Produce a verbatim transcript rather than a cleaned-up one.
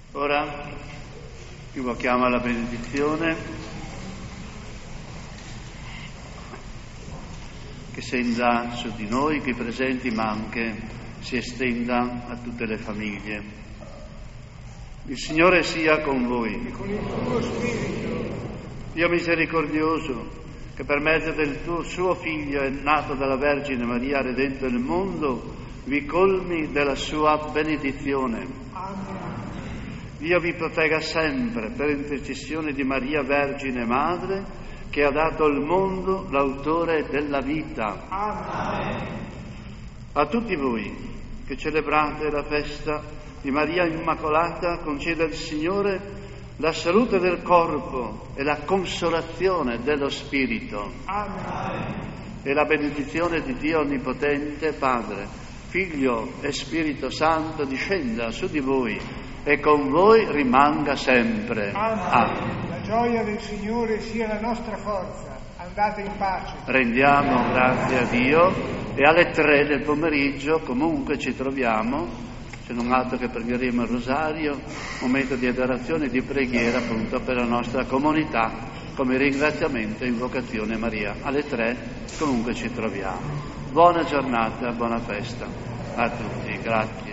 Ora invochiamo la benedizione che senda su di noi, qui presenti, ma anche si estenda a tutte le famiglie. Il Signore sia con voi. E con il tuo spirito. Dio misericordioso, che per mezzo del tuo suo Figlio è nato dalla Vergine Maria, redento il mondo, vi colmi della sua benedizione. Amen. Dio vi protegga sempre per intercessione di Maria Vergine Madre, che ha dato al mondo l'autore della vita. Amen. A tutti voi che celebrate la festa di Maria Immacolata, conceda il Signore la salute del corpo e la consolazione dello spirito. Amen. E la benedizione di Dio Onnipotente, Padre, Figlio e Spirito Santo discenda su di voi e con voi rimanga sempre. Amen. Amen. La gioia del Signore sia la nostra forza. Andate in pace. Rendiamo grazie a Dio e alle tre del pomeriggio comunque ci troviamo, se non altro che pregheremo il rosario, momento di adorazione e di preghiera appunto per la nostra comunità, come ringraziamento e invocazione a Maria. Alle tre comunque ci troviamo. Buona giornata, buona festa a tutti, grazie.